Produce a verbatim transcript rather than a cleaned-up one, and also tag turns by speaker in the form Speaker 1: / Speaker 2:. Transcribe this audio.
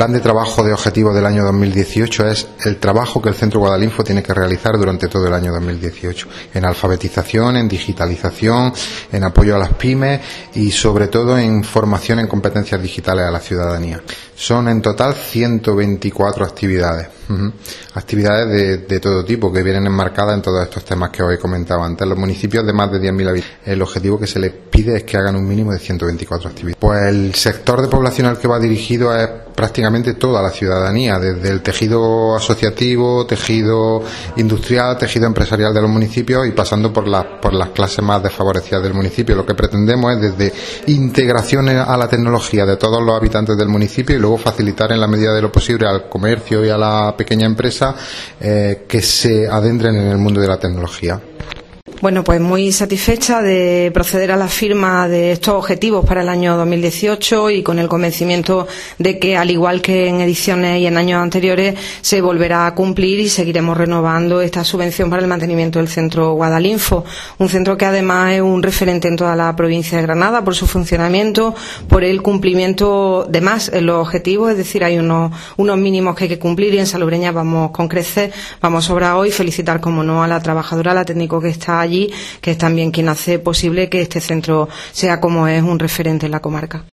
Speaker 1: plan de trabajo de objetivos del año dos mil dieciocho es el trabajo que el Centro Guadalinfo tiene que realizar durante todo el año dos mil dieciocho, en alfabetización, en digitalización, en apoyo a las pymes y sobre todo en formación en competencias digitales a la ciudadanía. Son en total ciento veinticuatro actividades, uh-huh. actividades de, de todo tipo que vienen enmarcadas en todos estos temas que os he comentado antes. Los municipios de más de diez mil habitantes, el objetivo que se les pide es que hagan un mínimo de ciento veinticuatro actividades. Pues el sector de población al que va dirigido es prácticamente toda la ciudadanía, desde el tejido asociativo, tejido industrial, tejido empresarial de los municipios y pasando por las por las clases más desfavorecidas del municipio. Lo que pretendemos es desde integración a la tecnología de todos los habitantes del municipio y luego facilitar en la medida de lo posible al comercio y a la pequeña empresa eh, que se adentren en el mundo de la tecnología.
Speaker 2: Bueno, pues muy satisfecha de proceder a la firma de estos objetivos para el año dos mil dieciocho y con el convencimiento de que, al igual que en ediciones y en años anteriores, se volverá a cumplir y seguiremos renovando esta subvención para el mantenimiento del Centro Guadalinfo. Un centro que además es un referente en toda la provincia de Granada por su funcionamiento, por el cumplimiento de más en los objetivos, es decir, hay unos, unos mínimos que hay que cumplir y en Salobreña vamos con creces, vamos sobrados y felicitar, como no, a la trabajadora, a la técnico que está allí, que es también quien hace posible que este centro sea, como es, un referente en la comarca.